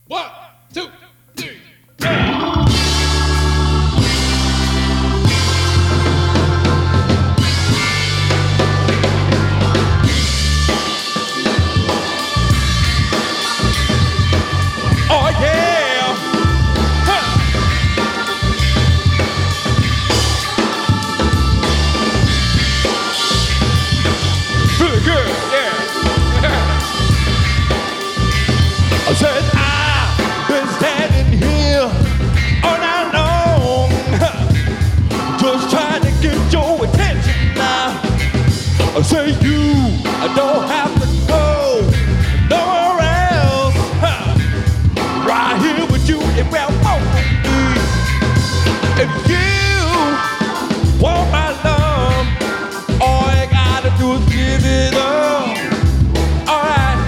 One, two, three. Oh yeah! Huh. Really good, yeah. I said I've been standing here all night long, just trying to get your attention now. I say I don't have to go nowhere else. Right here with you, it will only be. If you want my love, all you gotta do is give it up. Alright,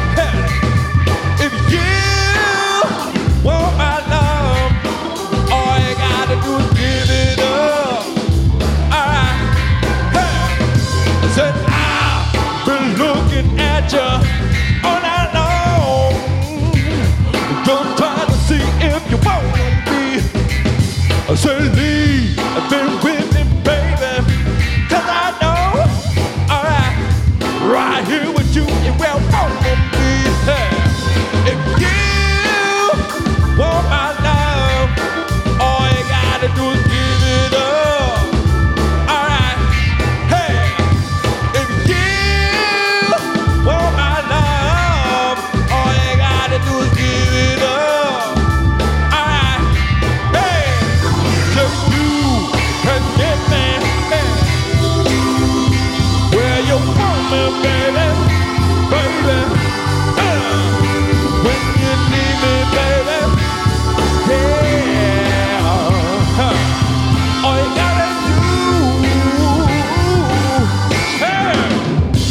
if you want my love, all you gotta do is give it up. Alright, I said I've been looking at you all night long, just trying to see if you want me. I said leave, I've been with me, baby, 'cause I know, alright, right here with you, it will only be. If you want my love, all you gotta do is give it up. Alright, hey, if you want my love, all you gotta do is give it up. Alright, hey, so you can get me, hey, where you want me, baby, baby. When you need me, baby, yeah. All you gotta do, hey.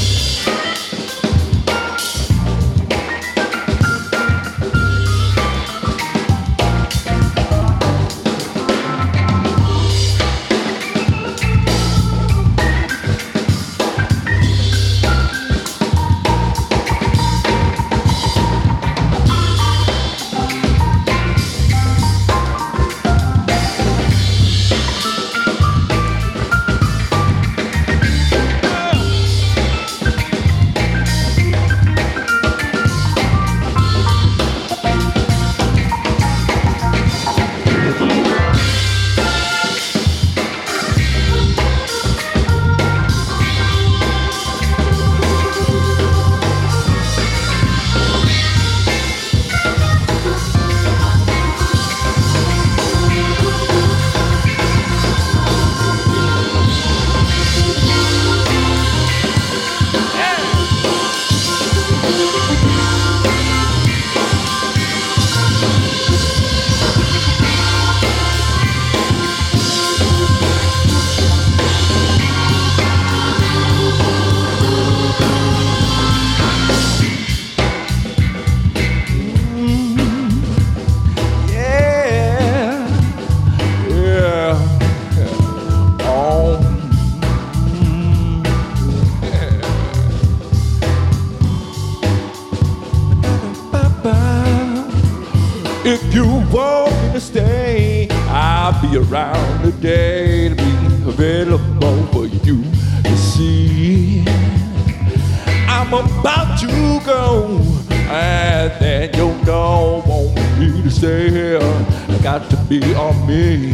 If you want me to stay, I'll be around today to be available for you to see. I'm about to go, and then you don't want me to stay here. I got to be on me.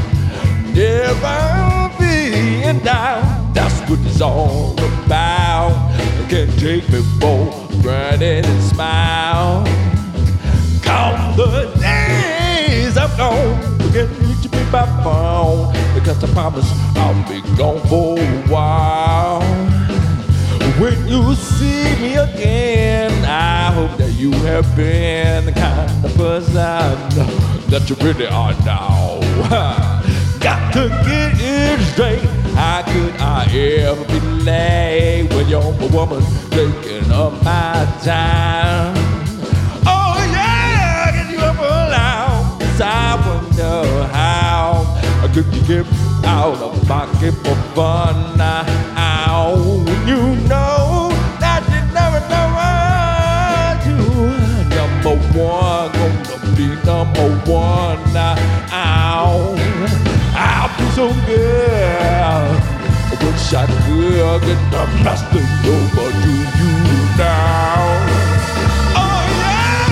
Never being down, that's what it's all about. You can't take me for granted and smile. Count the days I'm gone, forget to be by phone, because I promise I'll be gone for a while. When you see me again, I hope that you have been the kind of person that you really are now. Got to get it straight. How could I ever be late when you're a woman taking up my time? Oh yeah, get you up loud. I wonder how could you get out of pocket for fun now? You know that you never know what to. Number one. be number one. I'll be so good. I wish I could get the master over to you now. Oh yeah!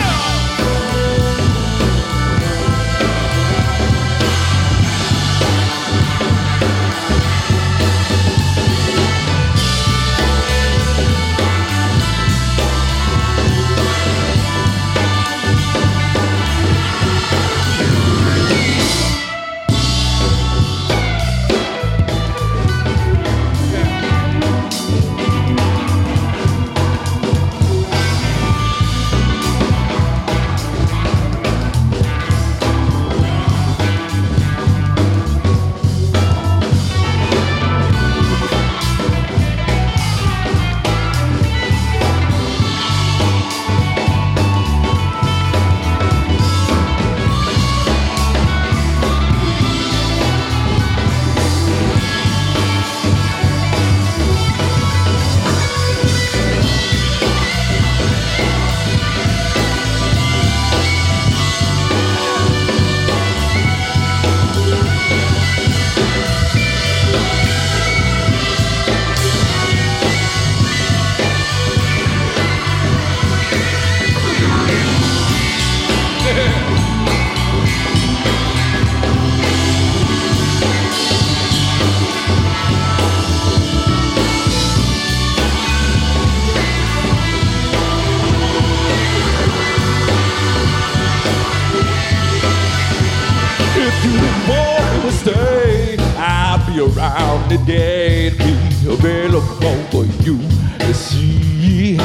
Around the day to be available for you to see.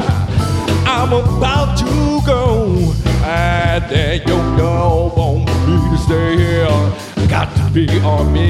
I'm about to go, and then you don't want me to stay here. Got to be on me.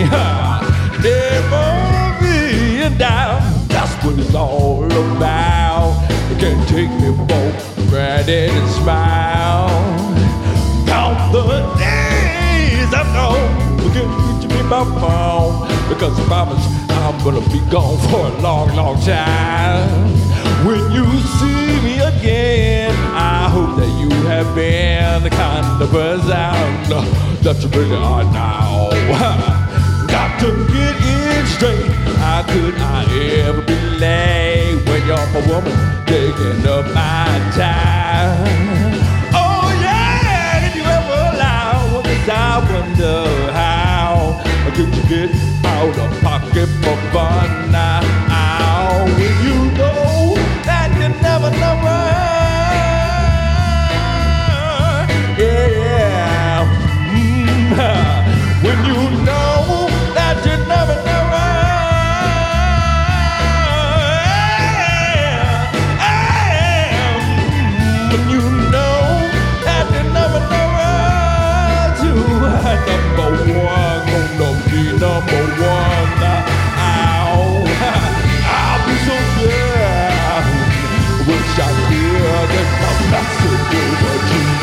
Never being down, that's what it's all about. You can't take me for granted and smile. Count the days I know. My phone, because I promise I'm gonna be gone for a long, long time. When you see me again, I hope that you have been the kind of person that you really are now. Got to get it straight. How could I ever be late when you're my woman taking up my time? Oh yeah, did you ever allow this? I wonder how. Could you get out of pocket for fun now? When you know that you never know. Yeah. When you know that you never know. When you know that you never know. Number one, gonna be number one. I'll be so good. Wish I could get my message over to you.